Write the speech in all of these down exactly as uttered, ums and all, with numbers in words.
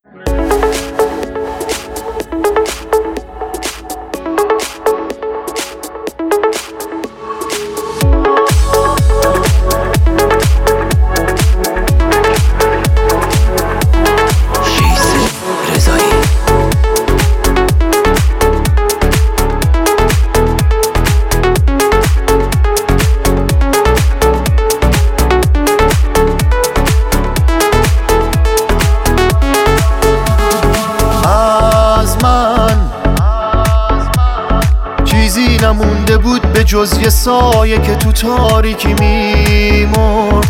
چیزی نمونده بود به جز یه سایه که تو تاریکی میمرد.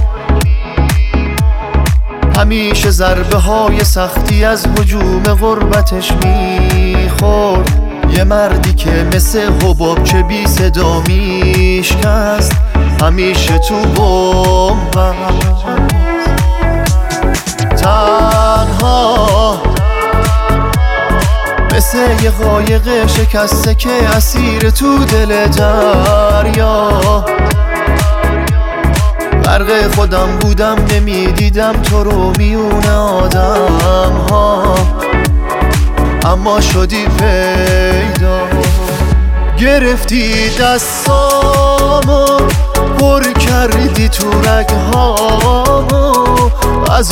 همیشه ضربه های سختی از هجوم غربتش میخورد. یه مردی که مثل حباب چه بی صدا میشکست، همیشه تو بومبست. تنها مثل یه قایق شکسته که اسیر تو دل دریا. غرق خودم بودم نمیدیدم تو رو میون آدم ها، اما شدی پیدا. گرفتی دستامو پر کردی تو رگهامو، از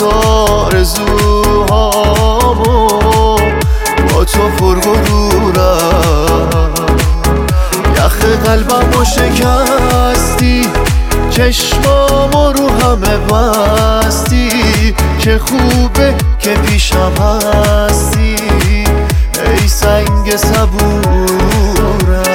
آرزوهامو با تو پرغرورم. یخ قلبمو شکستی، چشمامو رو همه بستی. چه خوبه که پیشم هستی ای سنگ صبورم.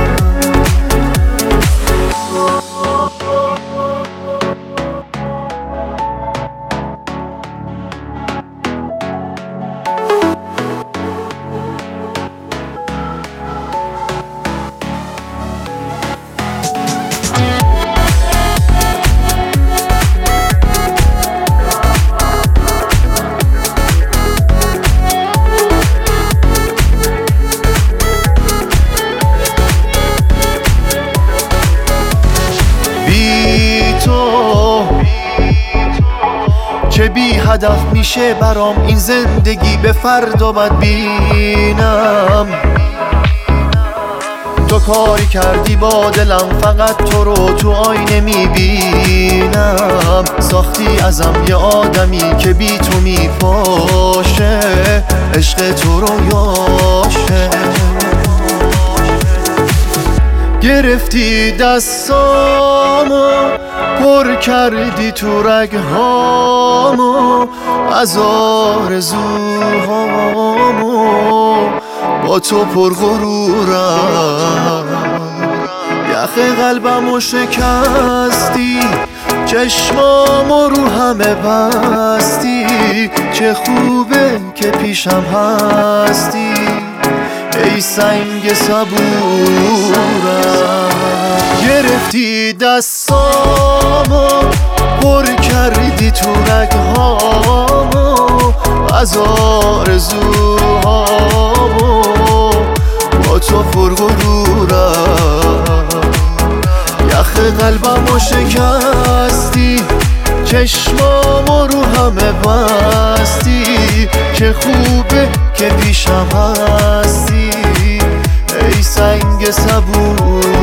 چه بی هدف میشه برام این زندگی، به فردا بد بینم. تو کاری کردی با دلم، فقط تو رو تو آینه میبینم. ساختی ازم یه آدمی که بی تو میپاشه، عشق تو رو یاشه. گرفتی دستامو پر کردی تو رگهامو، از آرزوهامو با تو پرغرورم. یخ قلبمو شکستی، چشمامو رو همه بستی. چه خوبه که پیشم هستی ای سنگ صبورم. گرفتی دستامو پر کردی تو رگهامو، از آرزوهامو با تو پرغرورم. یخ قلبمو شکستی، چشمامو رو همه بستی. چه خوبه که پیشم هستی ای سنگ صبور.